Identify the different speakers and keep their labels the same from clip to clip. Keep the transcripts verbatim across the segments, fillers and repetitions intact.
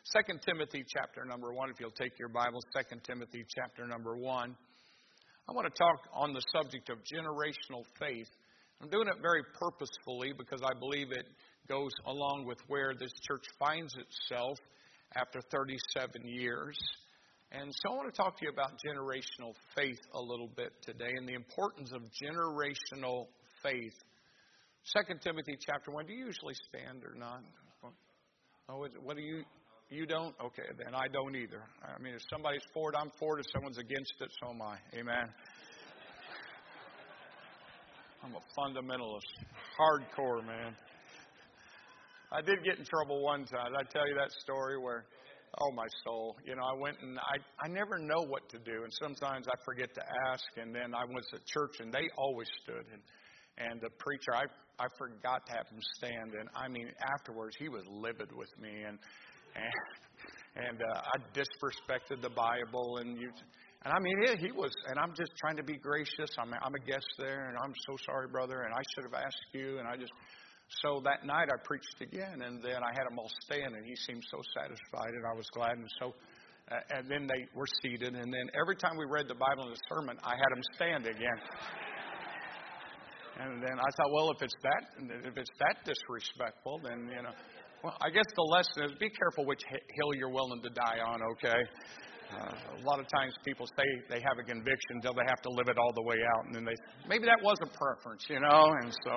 Speaker 1: Second Timothy chapter number one, if you'll take your Bible, Second Timothy chapter number one. I want to talk on the subject of generational faith. I'm doing it very purposefully because I believe it goes along with where this church finds itself after thirty-seven years. And so I want to talk to you about generational faith a little bit today and the importance of generational faith. Second Timothy chapter one. Do you usually stand or not? Oh, what do you... You don't? Okay, then I don't either. I mean, if somebody's for it, I'm for it. If someone's against it, so am I. Amen. I'm a fundamentalist. Hardcore, man. I did get in trouble one time. Did I tell you that story where, oh, my soul. You know, I went and I, I never know what to do. And sometimes I forget to ask. And then I went to church and they always stood. And, and the preacher, I, I forgot to have him stand. And I mean, afterwards, he was livid with me. And And, and uh, I disrespected the Bible, and you, and I mean, he, he was, and I'm just trying to be gracious. I'm, I'm a guest there, and I'm so sorry, brother, and I should have asked you, and I just, so that night I preached again, and then I had them all stand, and he seemed so satisfied, and I was glad, and so, uh, and then they were seated, and then every time we read the Bible in the sermon, I had them stand again. And then I thought, well, if it's that, if it's that disrespectful, then, you know. Well, I guess the lesson is be careful which hill you're willing to die on, okay? Uh, a lot of times people say they have a conviction until they have to live it all the way out. And then they, maybe that was a preference, you know? And so,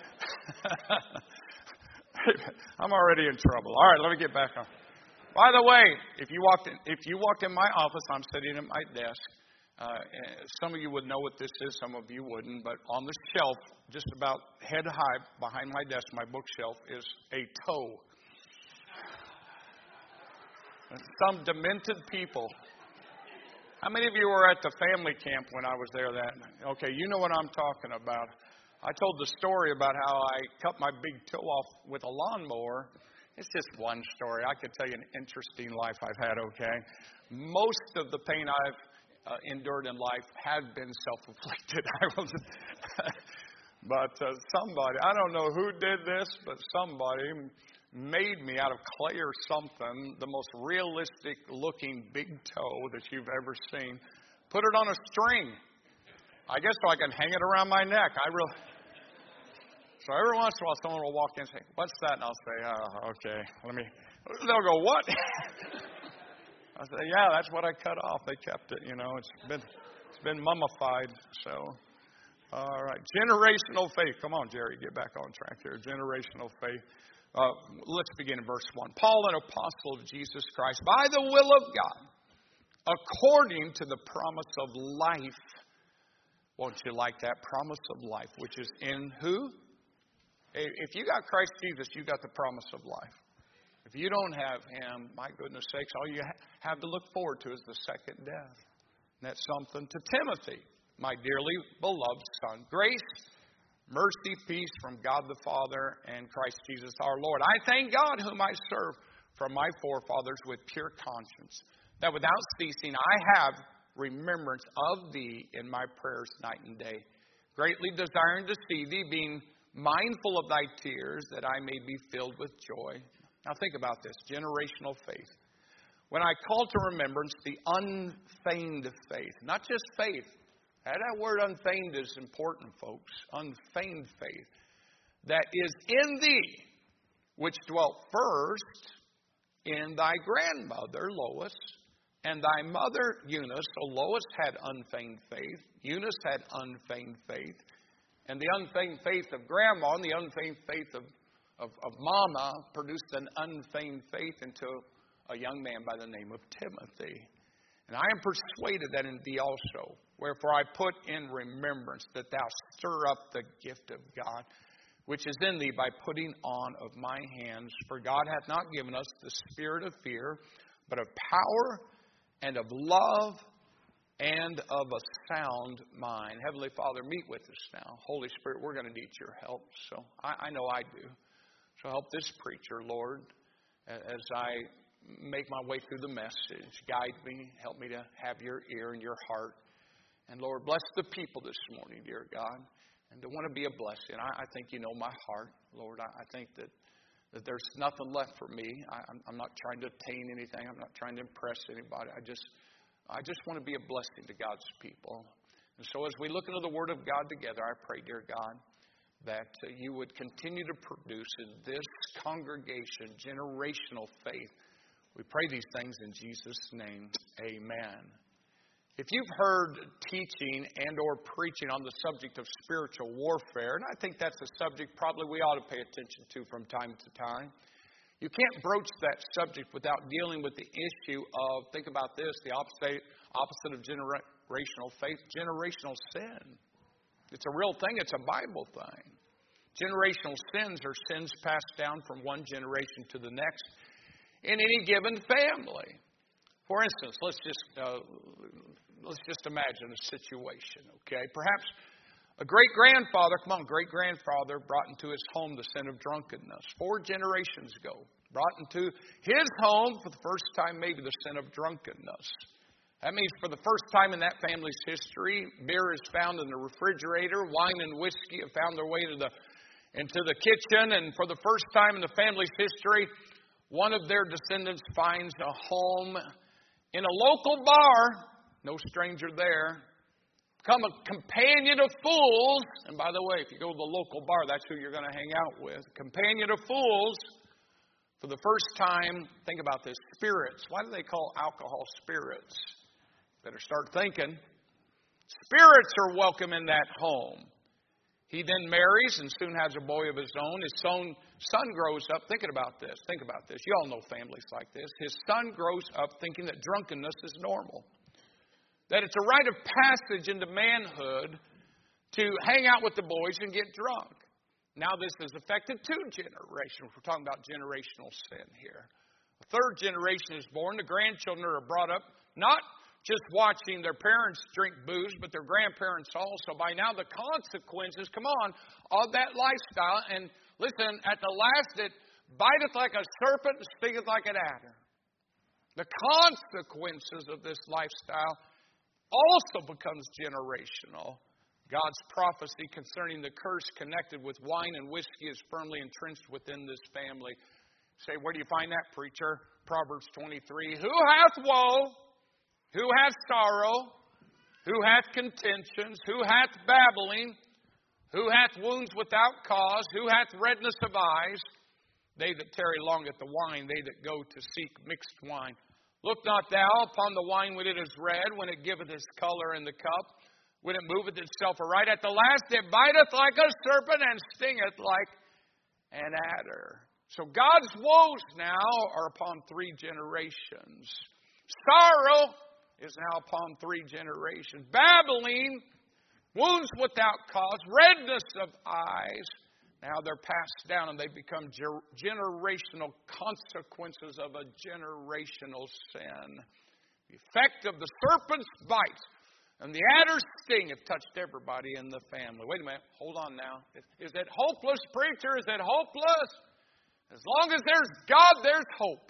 Speaker 1: I'm already in trouble. All right, let me get back on. By the way, if you walked in, if you walked in my office, I'm sitting at my desk. Uh, some of you would know what this is, some of you wouldn't, but on the shelf, just about head high behind my desk, my bookshelf, is a toe. Some demented people. How many of you were at the family camp when I was there that night? Okay, you know what I'm talking about. I told the story about how I cut my big toe off with a lawnmower. It's just one story. I could tell you an interesting life I've had, okay? Most of the pain I've uh, endured in life has been self-inflicted. I will just but uh, somebody, I don't know who did this, but somebody made me out of clay or something, the most realistic looking big toe that you've ever seen. Put it on a string. I guess so I can hang it around my neck. I really. So every once in a while someone will walk in and say, "What's that?" And I'll say, "Oh, okay. Let me." They'll go, "What?" I say, "Yeah, that's what I cut off. They kept it. You know, it's been it's been mummified." So, all right, generational faith. Come on, Jerry, get back on track here. Generational faith. Uh, let's begin in verse one. Paul, an apostle of Jesus Christ, by the will of God, according to the promise of life. Won't you like that promise of life, which is in who? If you got Christ Jesus, you got the promise of life. If you don't have Him, my goodness sakes, all you have to look forward to is the second death. And that's something to Timothy, my dearly beloved son. Grace, mercy, peace from God the Father and Christ Jesus our Lord. I thank God whom I serve from my forefathers with pure conscience, that without ceasing I have remembrance of thee in my prayers night and day, greatly desiring to see thee, being mindful of thy tears, that I may be filled with joy. Now think about this, generational faith. When I call to remembrance the unfeigned faith, not just faith. And that word unfeigned is important, folks. Unfeigned faith. That is in thee, which dwelt first in thy grandmother, Lois, and thy mother, Eunice. So Lois had unfeigned faith. Eunice had unfeigned faith. And the unfeigned faith of grandma and the unfeigned faith of, of, of mama produced an unfeigned faith into a young man by the name of Timothy. And I am persuaded that in thee also, wherefore I put in remembrance that thou stir up the gift of God, which is in thee by putting on of my hands. For God hath not given us the spirit of fear, but of power and of love and of a sound mind. Heavenly Father, meet with us now. Holy Spirit, we're going to need your help. So I, I know I do. So help this preacher, Lord, as I make my way through the message. Guide me. Help me to have your ear and your heart. And Lord, bless the people this morning, dear God. And to want to be a blessing. I, I think you know my heart, Lord. I, I think that that there's nothing left for me. I, I'm, I'm not trying to attain anything. I'm not trying to impress anybody. I just, I just want to be a blessing to God's people. And so as we look into the Word of God together, I pray, dear God, that uh, you would continue to produce in this congregation generational faith. We pray these things in Jesus' name. Amen. If you've heard teaching and or preaching on the subject of spiritual warfare, and I think that's a subject probably we ought to pay attention to from time to time, you can't broach that subject without dealing with the issue of, think about this, the opposite, opposite of generational faith, generational sin. It's a real thing. It's a Bible thing. Generational sins are sins passed down from one generation to the next in any given family. For instance, let's just uh, let's just imagine a situation. Okay, perhaps a great grandfather, come on, great grandfather brought into his home the sin of drunkenness four generations ago. Brought into his home for the first time, maybe the sin of drunkenness. That means for the first time in that family's history, beer is found in the refrigerator, wine and whiskey have found their way to the, into the kitchen, and for the first time in the family's history, one of their descendants finds a home in a local bar, no stranger there, become a companion of fools, and by the way, if you go to the local bar, that's who you're going to hang out with, companion of fools. For the first time, think about this, spirits. Why do they call alcohol spirits? Better start thinking. Spirits are welcome in that home. He then marries and soon has a boy of his own. His son, son grows up thinking about this. Think about this. You all know families like this. His son grows up thinking that drunkenness is normal. That it's a rite of passage into manhood to hang out with the boys and get drunk. Now this has affected two generations. We're talking about generational sin here. A third generation is born. The grandchildren are brought up not just watching their parents drink booze, but their grandparents also. By now, the consequences, come on, of that lifestyle. And listen, at the last, it biteth like a serpent and stingeth like an adder. The consequences of this lifestyle also becomes generational. God's prophecy concerning the curse connected with wine and whiskey is firmly entrenched within this family. Say, where do you find that, preacher? Proverbs twenty-three. Who hath woe? Who hath sorrow? Who hath contentions? Who hath babbling? Who hath wounds without cause? Who hath redness of eyes? They that tarry long at the wine, they that go to seek mixed wine. Look not thou upon the wine when it is red, when it giveth its color in the cup, when it moveth itself aright. At the last it biteth like a serpent and stingeth like an adder. So God's woes now are upon three generations. Sorrow is now upon three generations. Babbling, wounds without cause, redness of eyes. Now they're passed down and they become ger- generational consequences of a generational sin. The effect of the serpent's bite and the adder's sting have touched everybody in the family. Wait a minute. Hold on now. Is it hopeless, preacher? Is it hopeless? As long as there's God, there's hope.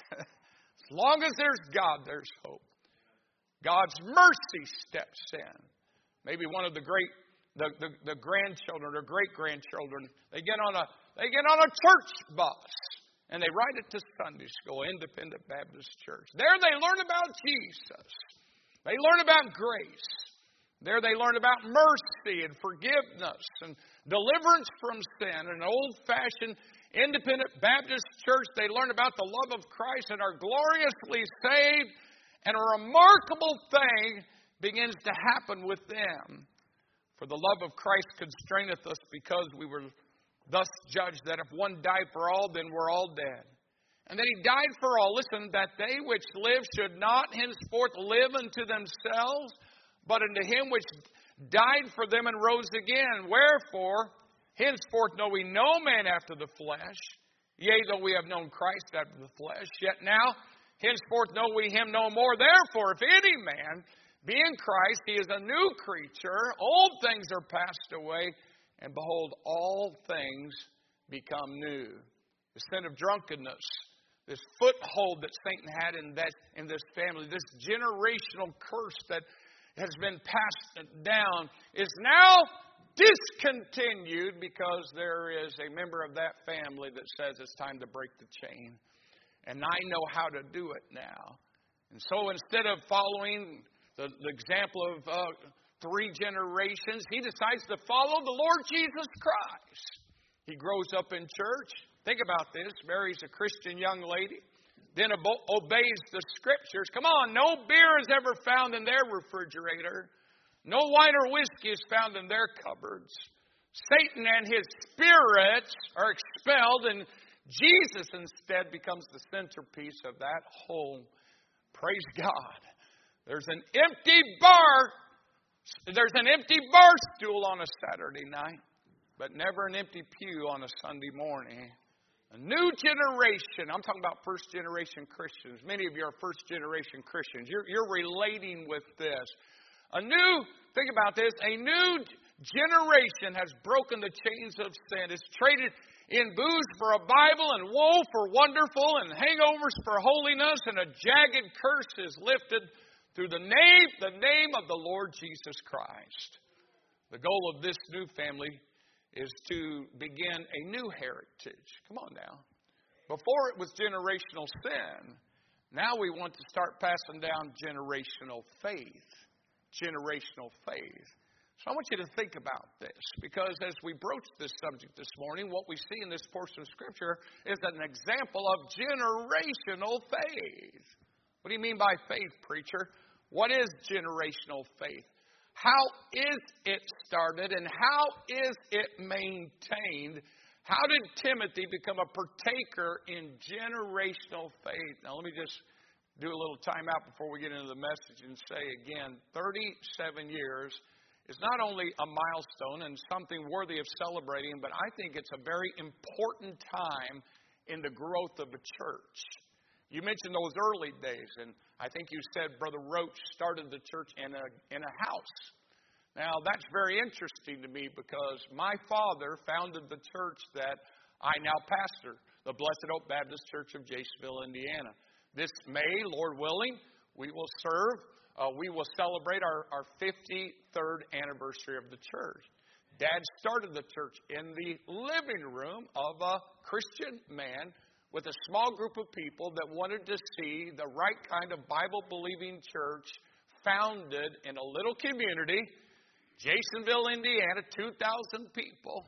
Speaker 1: As long as there's God, there's hope. God's mercy steps in. Maybe one of the great, the, the, the grandchildren or great-grandchildren, they get on a they get on a church bus and they ride it to Sunday school, Independent Baptist Church. There they learn about Jesus. They learn about grace. There they learn about mercy and forgiveness and deliverance from sin. In an old-fashioned Independent Baptist Church, they learn about the love of Christ and are gloriously saved. And a remarkable thing begins to happen with them. For the love of Christ constraineth us, because we were thus judged that if one died for all, then we're all dead. And that he died for all. Listen, that they which live should not henceforth live unto themselves, but unto him which died for them and rose again. Wherefore, henceforth know we no man after the flesh. Yea, though we have known Christ after the flesh, yet now henceforth know we him no more. Therefore, if any man be in Christ, he is a new creature. Old things are passed away, and behold, all things become new. The sin of drunkenness, this foothold that Satan had in that in this family, this generational curse that has been passed down, is now discontinued because there is a member of that family that says it's time to break the chain. And I know how to do it now. And so instead of following the, the example of uh, three generations, he decides to follow the Lord Jesus Christ. He grows up in church. Think about this. Marries a Christian young lady. Then obe- obeys the Scriptures. Come on, no beer is ever found in their refrigerator. No wine or whiskey is found in their cupboards. Satan and his spirits are expelled, and Jesus instead becomes the centerpiece of that home. Praise God. There's an empty bar. There's an empty bar stool on a Saturday night, but never an empty pew on a Sunday morning. A new generation. I'm talking about first generation Christians. Many of you are first generation Christians. You're, you're relating with this. A new, think about this, a new generation has broken the chains of sin. It's traded in booze for a Bible, and woe for wonderful, and hangovers for holiness, and a jagged curse is lifted through the name, the name of the Lord Jesus Christ. The goal of this new family is to begin a new heritage. Come on now. Before it was generational sin. Now we want to start passing down generational faith. Generational faith. So I want you to think about this, because as we broach this subject this morning, what we see in this portion of Scripture is an example of generational faith. What do you mean by faith, preacher? What is generational faith? How is it started and how is it maintained? How did Timothy become a partaker in generational faith? Now let me just do a little time out before we get into the message and say again, thirty-seven years is not only a milestone and something worthy of celebrating, but I think it's a very important time in the growth of a church. You mentioned those early days, and I think you said Brother Roach started the church in a in a house. Now, that's very interesting to me because my father founded the church that I now pastor, the Blessed Hope Baptist Church of Jasonville, Indiana. This May, Lord willing, we will serve, uh, we will celebrate our, our fifty-third anniversary of the church. Dad started the church in the living room of a Christian man with a small group of people that wanted to see the right kind of Bible-believing church founded in a little community, Jasonville, Indiana, two thousand people.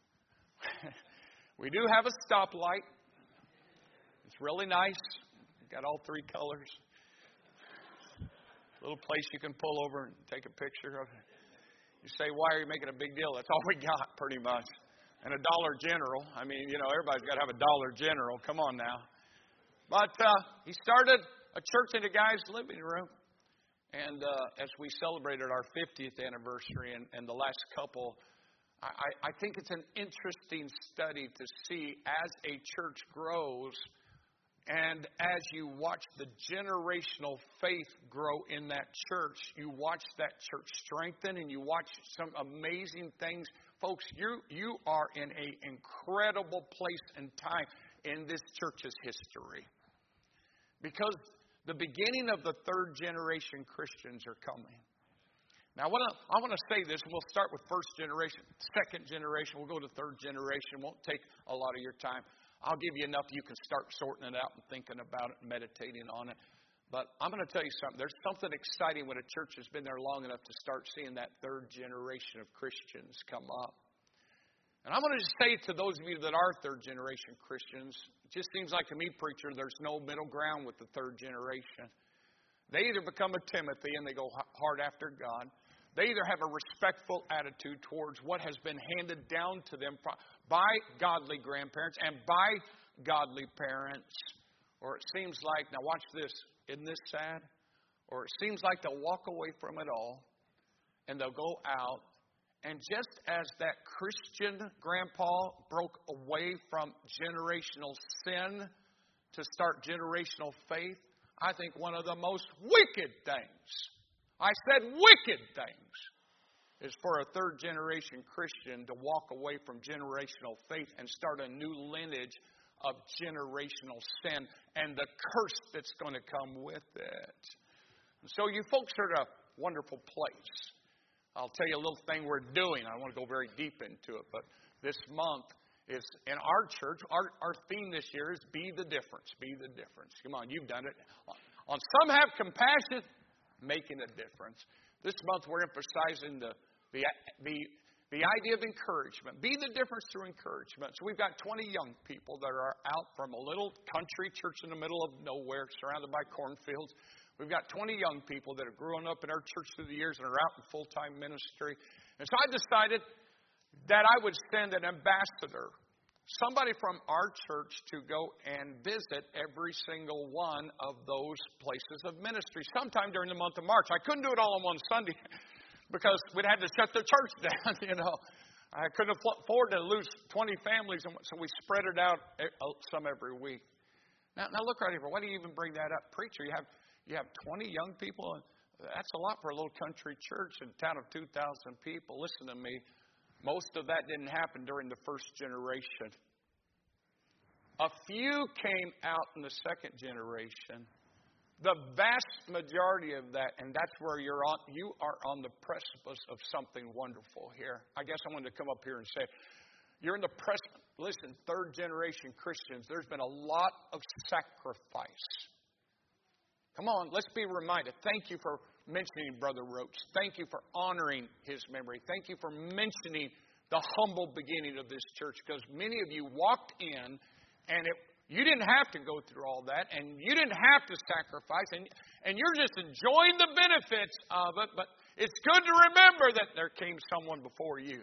Speaker 1: We do have a stoplight. It's really nice. Got all three colors. A little place you can pull over and take a picture of it. You say, why are you making a big deal? That's all we got, pretty much. And a Dollar General. I mean, you know, everybody's got to have a Dollar General. Come on now. But uh, he started a church in a guy's living room. And uh, as we celebrated our fiftieth anniversary and, and the last couple, I, I think it's an interesting study to see as a church grows and as you watch the generational faith grow in that church, you watch that church strengthen and you watch some amazing things. Folks, you, you are in an incredible place and time in this church's history. Because the beginning of the third generation Christians are coming. Now, I want to I want to say this, and we'll start with first generation, second generation. We'll go to third generation. It won't take a lot of your time. I'll give you enough you can start sorting it out and thinking about it and meditating on it. But I'm going to tell you something. There's something exciting when a church has been there long enough to start seeing that third generation of Christians come up. And I want to just say to those of you that are third generation Christians, it just seems like to me, preacher, there's no middle ground with the third generation. They either become a Timothy and they go hard after God. They either have a respectful attitude towards what has been handed down to them by godly grandparents and by godly parents. Or it seems like, now watch this, isn't this sad? Or it seems like they'll walk away from it all and they'll go out. And just as that Christian grandpa broke away from generational sin to start generational faith, I think one of the most wicked things, I said wicked things, is for a third generation Christian to walk away from generational faith and start a new lineage of generational sin and the curse that's going to come with it. And so you folks are at a wonderful place. I'll tell you a little thing we're doing. I don't want to go very deep into it, but this month is in our church. Our, our theme this year is Be the Difference. Be the Difference. Come on, you've done it. On some have compassion, making a difference. This month we're emphasizing the the the, the idea of encouragement. Be the difference through encouragement. So we've got twenty young people that are out from a little country church in the middle of nowhere, surrounded by cornfields. We've got twenty young people that have grown up in our church through the years and are out in full-time ministry. And so I decided that I would send an ambassador, somebody from our church, to go and visit every single one of those places of ministry sometime during the month of March. I couldn't do it all on one Sunday because we'd had to shut the church down, you know. I couldn't afford to lose twenty families, and so we spread it out some every week. Now, now look right here. Why do you even bring that up? Preacher, you have you have twenty young people. That's a lot for a little country church in a town of two thousand people. Listen to me. Most of that didn't happen during the first generation. A few came out in the second generation. The vast majority of that, and that's where you're on, you are on the precipice of something wonderful here. I guess I wanted to come up here and say, you're in the precipice. Listen, third generation Christians, there's been a lot of sacrifice. Come on, let's be reminded. Thank you for mentioning Brother Roach. Thank you for honoring his memory. Thank you for mentioning the humble beginning of this church, because many of you walked in and it, you didn't have to go through all that, and you didn't have to sacrifice, and, and you're just enjoying the benefits of it, but it's good to remember that there came someone before you.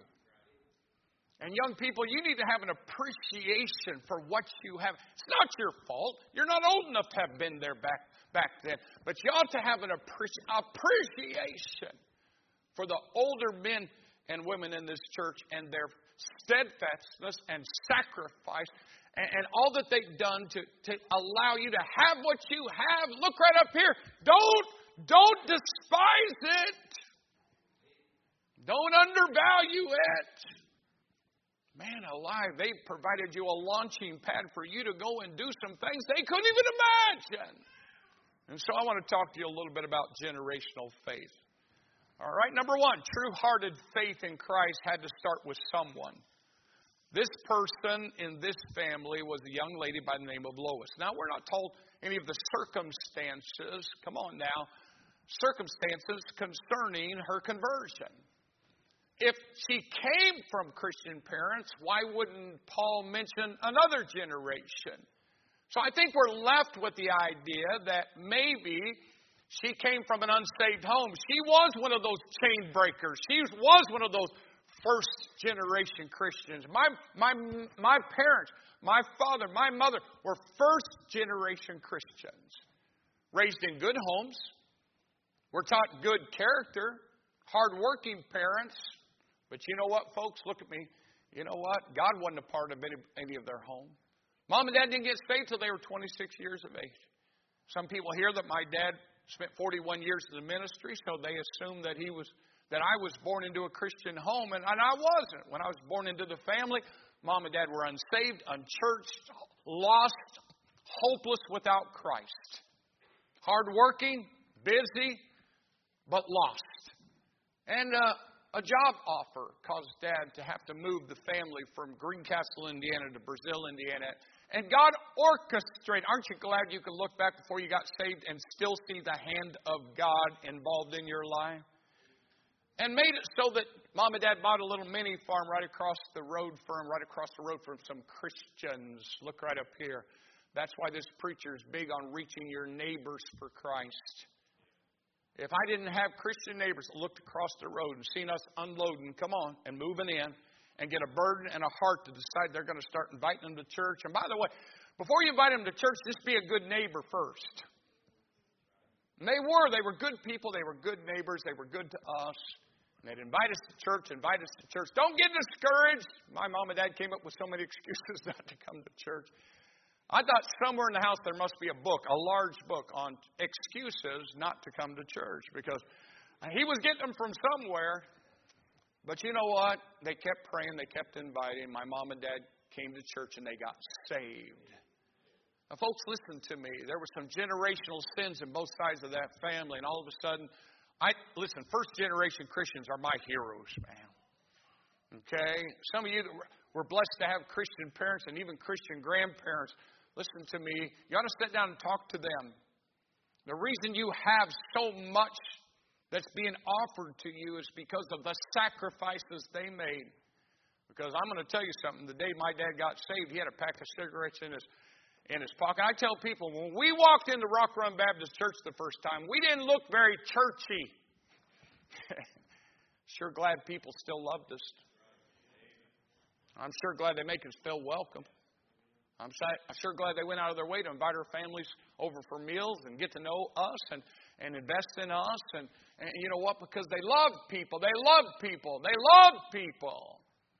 Speaker 1: And young people, you need to have an appreciation for what you have. It's not your fault. You're not old enough to have been there back back then. But you ought to have an appreci- appreciation for the older men and women in this church and their steadfastness and sacrifice and, and all that they've done to, to allow you to have what you have. Look right up here. Don't, don't despise it. Don't undervalue it. Man alive, they provided you a launching pad for you to go and do some things they couldn't even imagine. And so I want to talk to you a little bit about generational faith. All right, number one, true-hearted faith in Christ had to start with someone. This person in this family was a young lady by the name of Lois. Now, we're not told any of the circumstances, come on now, circumstances concerning her conversion. If she came from Christian parents, why wouldn't Paul mention another generation? So I think we're left with the idea that maybe she came from an unsaved home. She was one of those chain breakers. She was one of those first generation Christians. My, my, my parents, my father, my mother were first generation Christians. Raised in good homes. We're taught good character. Hardworking parents. But you know what, folks? Look at me. You know what? God wasn't a part of any, any of their home. Mom and Dad didn't get saved till they were twenty-six years of age. Some people hear that my dad spent forty-one years in the ministry, so they assume that he was that I was born into a Christian home, and, and I wasn't. When I was born into the family, Mom and Dad were unsaved, unchurched, lost, hopeless without Christ. Hardworking, busy, but lost. And uh, a job offer caused Dad to have to move the family from Greencastle, Indiana to Brazil, Indiana. And God orchestrated. Aren't you glad you could look back before you got saved and still see the hand of God involved in your life? And made it so that Mom and Dad bought a little mini farm right across the road from, right across the road from some Christians. Look right up here. That's why this preacher is big on reaching your neighbors for Christ. If I didn't have Christian neighbors that looked across the road and seen us unloading, come on, and moving in, and get a burden and a heart to decide they're going to start inviting them to church. And by the way, before you invite them to church, just be a good neighbor first. And they were. They were good people. They were good neighbors. They were good to us. And they'd invite us to church, invite us to church. Don't get discouraged. My mom and dad came up with so many excuses not to come to church. I thought somewhere in the house there must be a book, a large book on excuses not to come to church, because he was getting them from somewhere. But you know what? They kept praying. They kept inviting. My mom and dad came to church and they got saved. Now, folks, listen to me. There were some generational sins in both sides of that family. And all of a sudden, I listen, first generation Christians are my heroes, man. Okay? Some of you that were blessed to have Christian parents and even Christian grandparents, listen to me. You ought to sit down and talk to them. The reason you have so much that's being offered to you is because of the sacrifices they made. Because I'm going to tell you something. The day my dad got saved, he had a pack of cigarettes in his in his pocket. I tell people, when we walked into Rock Run Baptist Church the first time, we didn't look very churchy. Sure glad people still loved us. I'm sure glad they make us feel welcome. I'm sure glad they went out of their way to invite our families over for meals and get to know us and, and invest in us. And, and you know what? Because they love people. They love people. They love people.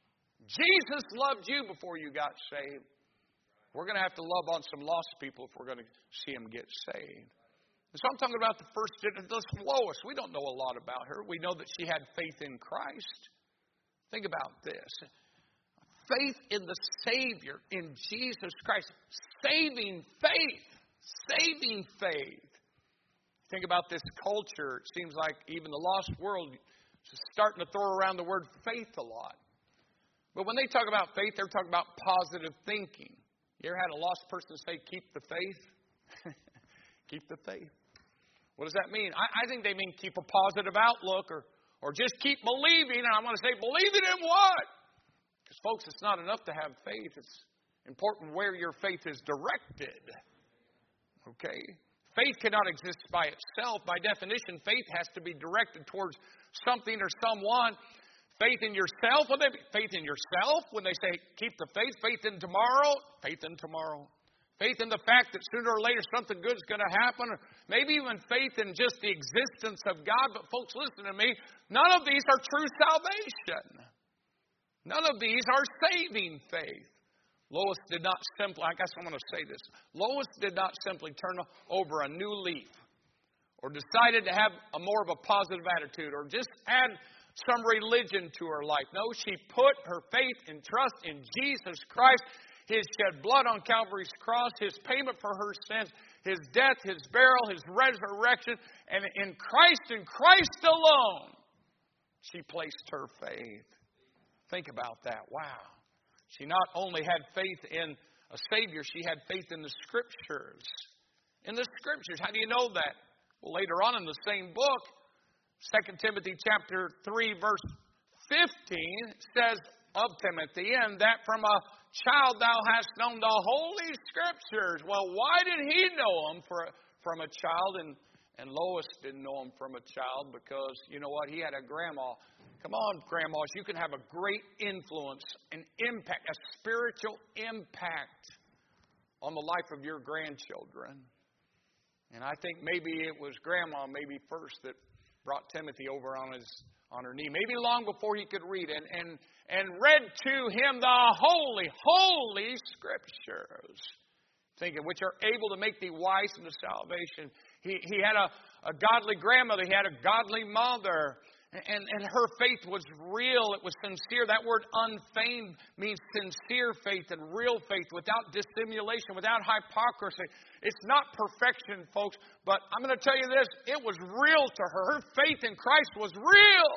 Speaker 1: Jesus loved you before you got saved. We're going to have to love on some lost people if we're going to see them get saved. So I'm talking about the first, this Lois. We don't know a lot about her. We know that she had faith in Christ. Think about this. Faith in the Savior, in Jesus Christ. Saving faith. Saving faith. Think about this culture. It seems like even the lost world is starting to throw around the word faith a lot. But when they talk about faith, they're talking about positive thinking. You ever had a lost person say, keep the faith? Keep the faith. What does that mean? I, I think they mean keep a positive outlook or, or just keep believing. And I want to say, believing in what? Because, folks, it's not enough to have faith. It's important where your faith is directed. Okay? Faith cannot exist by itself. By definition, faith has to be directed towards something or someone. Faith in yourself, when they faith in yourself, when they say keep the faith, faith in tomorrow, faith in tomorrow. Faith in the fact that sooner or later something good is going to happen, or maybe even faith in just the existence of God. But folks, listen to me, none of these are true salvation. None of these are saving faith. Lois did not simply, I guess I'm going to say this, Lois did not simply turn over a new leaf or decided to have a more of a positive attitude or just add some religion to her life. No, she put her faith and trust in Jesus Christ, His shed blood on Calvary's cross, His payment for her sins, His death, His burial, His resurrection, and in Christ and Christ alone, she placed her faith. Think about that. Wow. She not only had faith in a Savior, she had faith in the Scriptures. In the Scriptures. How do you know that? Well, later on in the same book, Second Timothy chapter three, verse fifteen says of Timothy, and that from a child thou hast known the Holy Scriptures. Well, why did he know them for, from a child? And, and Lois didn't know them from a child because, you know what, he had a grandma. Come on, grandmas, you can have a great influence, an impact, a spiritual impact on the life of your grandchildren. And I think maybe it was grandma, maybe first, that brought Timothy over on his on her knee, maybe long before he could read, and and and read to him the holy, holy Scriptures, thinking which are able to make thee wise unto salvation. He he had a, a godly grandmother, he had a godly mother, and, and her faith was real, it was sincere. That word unfeigned means sincere faith and real faith, without dissimulation, without hypocrisy. It's not perfection, folks, but I'm going to tell you this, it was real to her. Her faith in Christ was real,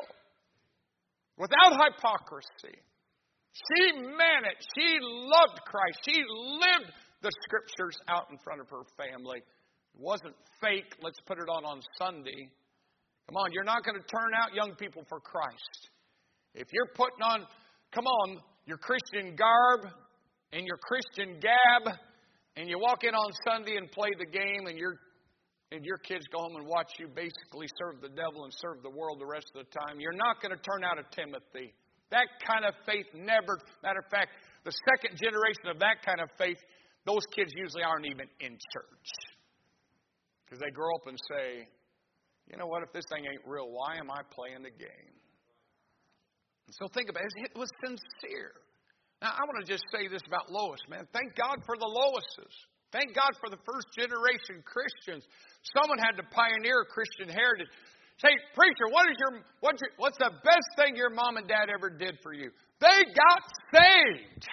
Speaker 1: without hypocrisy. She meant it. She loved Christ. She lived the Scriptures out in front of her family. It wasn't fake, let's put it on on Sunday. Come on, you're not going to turn out young people for Christ. If you're putting on, come on, your Christian garb and your Christian gab, and you walk in on Sunday and play the game, and your and your kids go home and watch you basically serve the devil and serve the world the rest of the time, you're not going to turn out a Timothy. That kind of faith never, matter of fact, the second generation of that kind of faith, those kids usually aren't even in church. Because they grow up and say, you know what, if this thing ain't real, why am I playing the game? And so think about it. It was sincere. Now, I want to just say this about Lois, man. Thank God for the Loises. Thank God for the first generation Christians. Someone had to pioneer Christian heritage. Say, preacher, what is your what's, your, what's the best thing your mom and dad ever did for you? They got saved.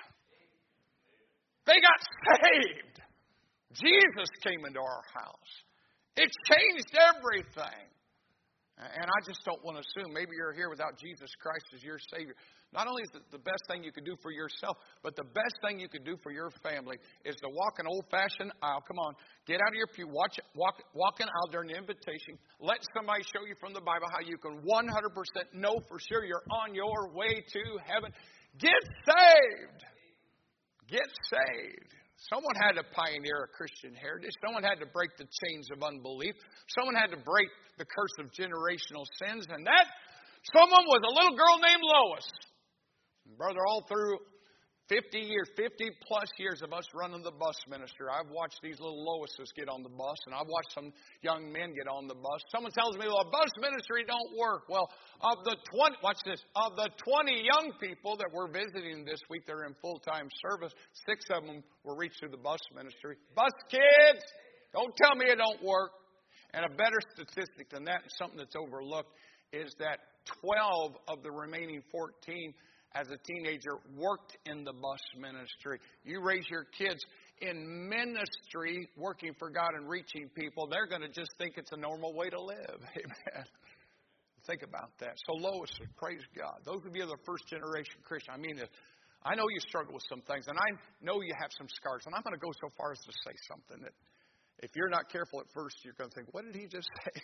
Speaker 1: They got saved. Jesus came into our house. It changed everything. And I just don't want to assume maybe you're here without Jesus Christ as your Savior. Not only is it the best thing you could do for yourself, but the best thing you could do for your family is to walk an old-fashioned aisle. Come on, get out of your pew, watch, walk, walk an aisle during the invitation. Let somebody show you from the Bible how you can one hundred percent know for sure you're on your way to heaven. Get saved. Get saved. Someone had to pioneer a Christian heritage. Someone had to break the chains of unbelief. Someone had to break the curse of generational sins. And that someone was a little girl named Lois. Brother, all through fifty years, fifty plus years of us running the bus ministry, I've watched these little Loises get on the bus, and I've watched some young men get on the bus. Someone tells me, well, bus ministry don't work. Well, of the twenty, watch this, of the twenty young people that we're visiting this week, they're in full-time service, six of them were reached through the bus ministry. Bus kids, don't tell me it don't work. And a better statistic than that, and something that's overlooked, is that twelve of the remaining fourteen as a teenager worked in the bus ministry. You raise your kids in ministry, working for God and reaching people, they're going to just think it's a normal way to live. Amen. Think about that. So Lois, praise God. Those of you that are first generation Christian, I mean, I know you struggle with some things, and I know you have some scars, and I'm going to go so far as to say something that if you're not careful at first, you're going to think, what did he just say?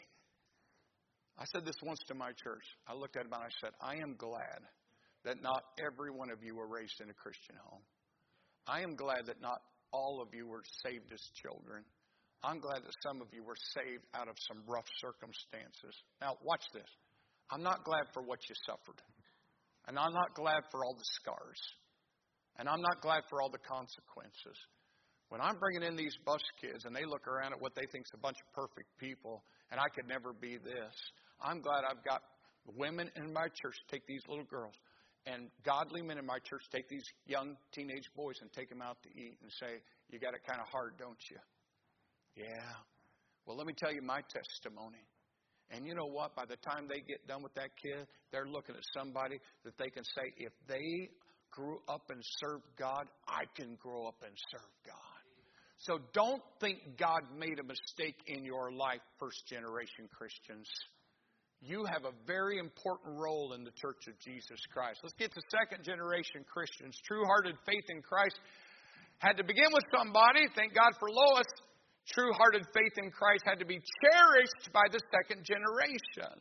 Speaker 1: I said this once to my church. I looked at him and I said, I am glad that not every one of you were raised in a Christian home. I am glad that not all of you were saved as children. I'm glad that some of you were saved out of some rough circumstances. Now, watch this. I'm not glad for what you suffered. And I'm not glad for all the scars. And I'm not glad for all the consequences. When I'm bringing in these bus kids and they look around at what they think is a bunch of perfect people, and I could never be this, I'm glad I've got women in my church take these little girls. And godly men in my church take these young teenage boys and take them out to eat and say, you got it kind of hard, don't you? Yeah. Well, let me tell you my testimony. And you know what? By the time they get done with that kid, they're looking at somebody that they can say, if they grew up and served God, I can grow up and serve God. So don't think God made a mistake in your life, first generation Christians. You have a very important role in the Church of Jesus Christ. Let's get to second generation Christians. True-hearted faith in Christ had to begin with somebody. Thank God for Lois. True-hearted faith in Christ had to be cherished by the second generation.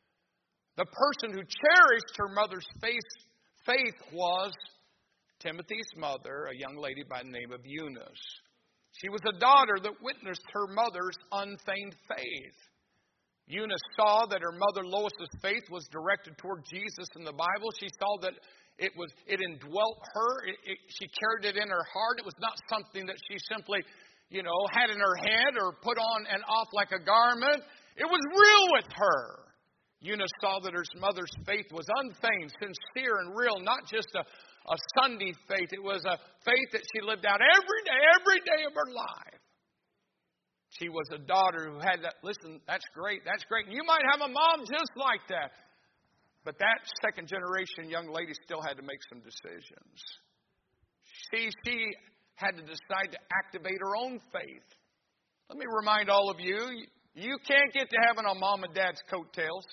Speaker 1: The person who cherished her mother's faith, faith was Timothy's mother, a young lady by the name of Eunice. She was a daughter that witnessed her mother's unfeigned faith. Eunice saw that her mother Lois's faith was directed toward Jesus in the Bible. She saw that it was it indwelt her. It, it, she carried it in her heart. It was not something that she simply, you know, had in her head or put on and off like a garment. It was real with her. Eunice saw that her mother's faith was unfeigned, sincere, and real, not just a, a Sunday faith. It was a faith that she lived out every day, every day of her life. She was a daughter who had that. Listen, that's great. That's great. And you might have a mom just like that. But that second generation young lady still had to make some decisions. She, she had to decide to activate her own faith. Let me remind all of you, you can't get to heaven on mom and dad's coattails.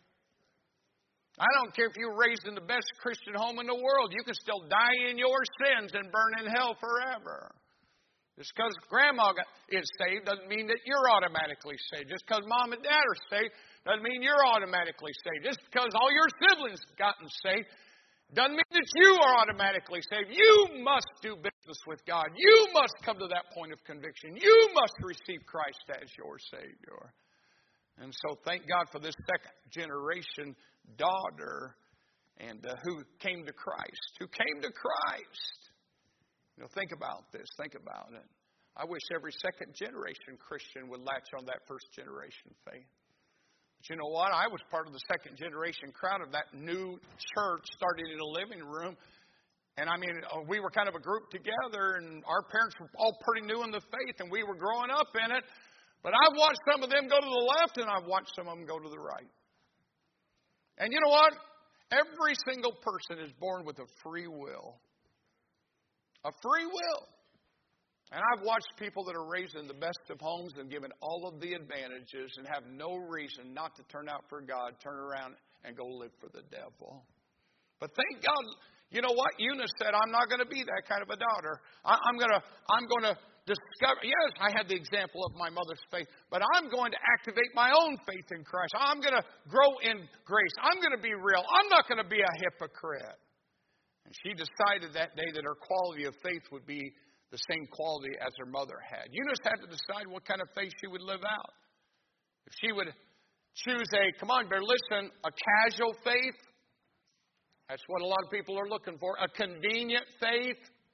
Speaker 1: I don't care if you were raised in the best Christian home in the world. You can still die in your sins and burn in hell forever. Just because grandma is saved doesn't mean that you're automatically saved. Just because mom and dad are saved doesn't mean you're automatically saved. Just because all your siblings gotten saved doesn't mean that you are automatically saved. You must do business with God. You must come to that point of conviction. You must receive Christ as your Savior. And so thank God for this second generation daughter and uh, who came to Christ. Who came to Christ. You know, think about this. Think about it. I wish every second generation Christian would latch on that first generation faith. But you know what? I was part of the second generation crowd of that new church started in a living room. And I mean, we were kind of a group together, and our parents were all pretty new in the faith, and we were growing up in it. But I've watched some of them go to the left, and I've watched some of them go to the right. And you know what? Every single person is born with a free will. A free will. And I've watched people that are raised in the best of homes and given all of the advantages and have no reason not to turn out for God, turn around and go live for the devil. But thank God, you know what? Eunice said, I'm not going to be that kind of a daughter. I, I'm going to, I'm going to discover. Yes, I had the example of my mother's faith, but I'm going to activate my own faith in Christ. I'm going to grow in grace. I'm going to be real. I'm not going to be a hypocrite. And she decided that day that her quality of faith would be the same quality as her mother had. Eunice had to decide what kind of faith she would live out. If she would choose a, come on, better listen, a casual faith. That's what a lot of people are looking for. A convenient faith.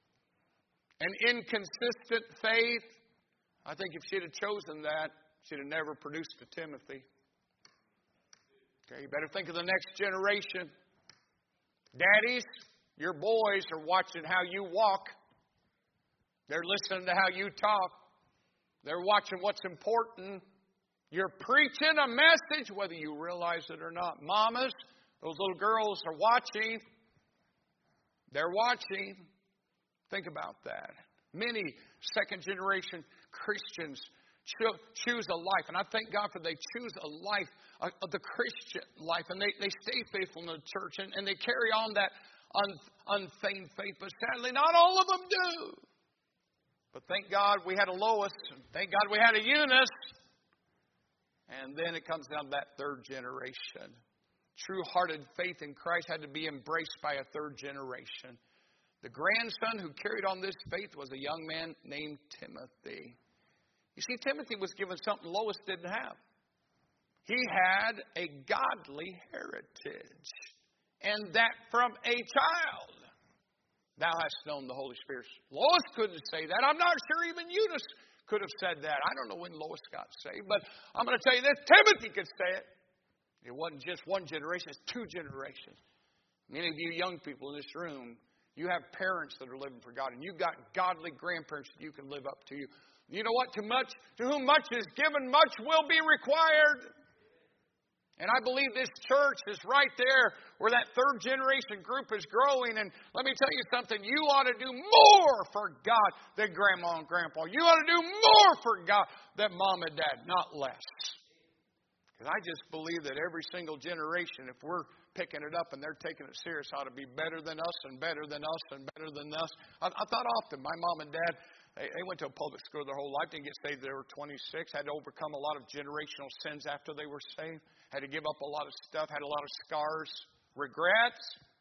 Speaker 1: An inconsistent faith. I think if she'd have chosen that, she'd have never produced a Timothy. Okay, you better think of the next generation. Daddies, your boys are watching how you walk. They're listening to how you talk. They're watching what's important. You're preaching a message, whether you realize it or not. Mamas, those little girls are watching. They're watching. Think about that. Many second-generation Christians cho- choose a life. And I thank God for they choose a life, of uh, the Christian life. And they, they stay faithful in the church. And, and they carry on that un, unfeigned faith. But sadly, not all of them do. But thank God we had a Lois. And thank God we had a Eunice. And then it comes down to that third generation. True-hearted faith in Christ had to be embraced by a third generation. The grandson who carried on this faith was a young man named Timothy. You see, Timothy was given something Lois didn't have. He had a godly heritage. And that from a child. Thou hast known the Holy Spirit. Lois couldn't say that. I'm not sure even Eunice could have said that. I don't know when Lois got saved, but I'm going to tell you this. Timothy could say it. It wasn't just one generation. It's two generations. Many of you young people in this room, you have parents that are living for God, and you've got godly grandparents that you can live up to. You, you know what? To much, to whom much is given, much will be required. And I believe this church is right there where that third generation group is growing. And let me tell you something. You ought to do more for God than grandma and grandpa. You ought to do more for God than mom and dad, not less. Because I just believe that every single generation, if we're picking it up and they're taking it serious, ought to be better than us and better than us and better than us. I, I thought often, my mom and dad, they, they went to a public school their whole life, didn't get saved till they were twenty-six, had to overcome a lot of generational sins after they were saved, had to give up a lot of stuff, had a lot of scars, regrets.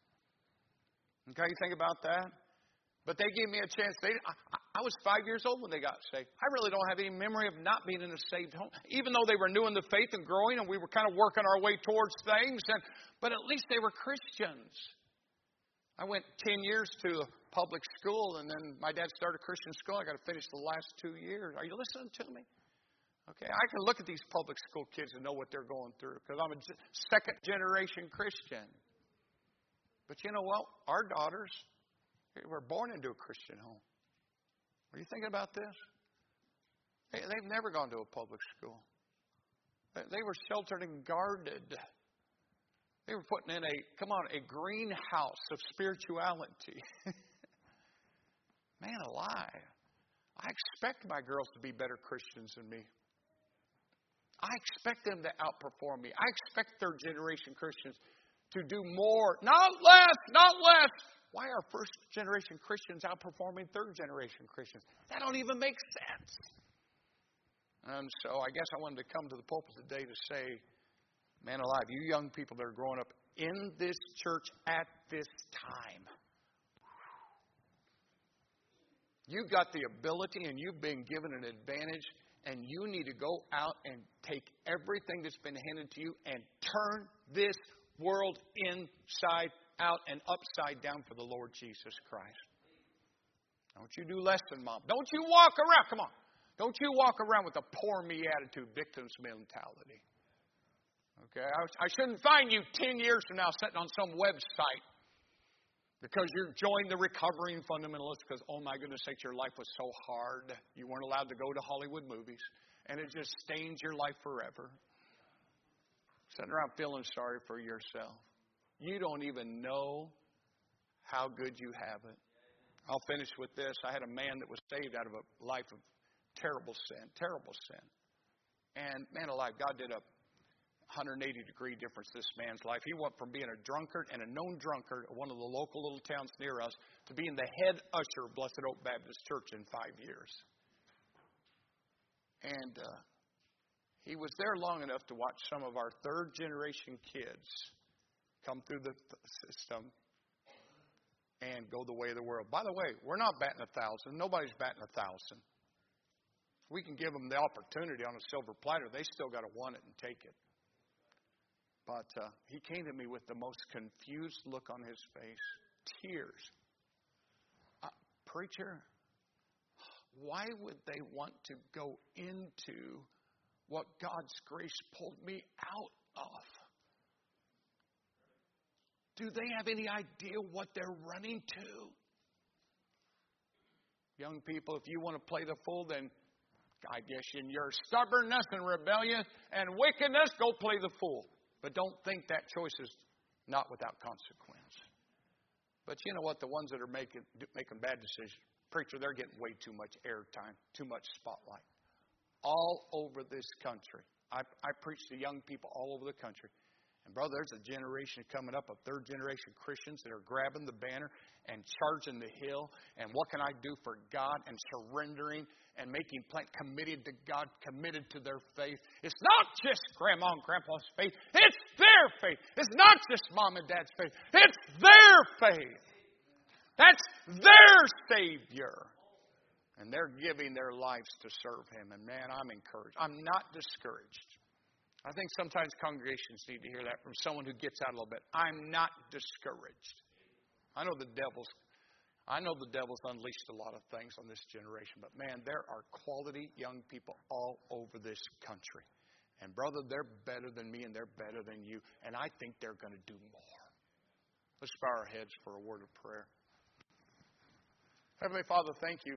Speaker 1: Okay, you think about that? But they gave me a chance. They, I, I was five years old when they got saved. I really don't have any memory of not being in a saved home, even though they were new in the faith and growing, and we were kind of working our way towards things. And but at least they were Christians. I went ten years to a public school, and then my dad started a Christian school. I got to finish the last two years. Are you listening to me? Okay, I can look at these public school kids and know what they're going through because I'm a second generation Christian. But you know what? Our daughters, they were born into a Christian home. Are you thinking about this? They, they've never gone to a public school. They, they were sheltered and guarded. They were putting in a, come on, a greenhouse of spirituality. Man alive. I expect my girls to be better Christians than me. I expect them to outperform me. I expect third generation Christians to do more, not less, not less. Why are first generation Christians outperforming third generation Christians? That don't even make sense. And so I guess I wanted to come to the pulpit today to say, man alive, you young people that are growing up in this church at this time, you've got the ability and you've been given an advantage, and you need to go out and take everything that's been handed to you and turn this world inside out and upside down for the Lord Jesus Christ. Don't you do less than mom. Don't you walk around, come on. Don't you walk around with a poor me attitude, victim's mentality. Okay, I, I shouldn't find you ten years from now sitting on some website because you're joined the recovering fundamentalists because, oh my goodness sakes, your life was so hard. You weren't allowed to go to Hollywood movies. And it just stains your life forever. Sitting around feeling sorry for yourself. You don't even know how good you have it. I'll finish with this. I had a man that was saved out of a life of terrible sin, terrible sin. And man alive, God did a one hundred eighty degree difference in this man's life. He went from being a drunkard and a known drunkard of one of the local little towns near us to being the head usher of Blessed Oak Baptist Church in five years. And uh, he was there long enough to watch some of our third generation kids come through the system and go the way of the world. By the way, we're not batting a thousand. Nobody's batting a thousand. We can give them the opportunity on a silver platter. They still got to want it and take it. But uh, he came to me with the most confused look on his face. Tears. Uh, preacher, why would they want to go into what God's grace pulled me out of? Do they have any idea what they're running to? Young people, if you want to play the fool, then I guess in your stubbornness and rebellion and wickedness, go play the fool. But don't think that choice is not without consequence. But you know what? The ones that are making making bad decisions, preacher, they're getting way too much airtime, too much spotlight. All over this country. I, I preach to young people all over the country. And brother, there's a generation coming up of third generation Christians that are grabbing the banner and charging the hill. And what can I do for God? And surrendering and making plan committed to God, committed to their faith. It's not just grandma and grandpa's faith. It's their faith. It's not just mom and dad's faith. It's their faith. That's their Savior. And they're giving their lives to serve Him. And man, I'm encouraged. I'm not discouraged. I think sometimes congregations need to hear that from someone who gets out a little bit. I'm not discouraged. I know the devil's I know the devil's unleashed a lot of things on this generation, but man, there are quality young people all over this country. And brother, they're better than me and they're better than you, and I think they're going to do more. Let's bow our heads for a word of prayer. Heavenly Father, thank you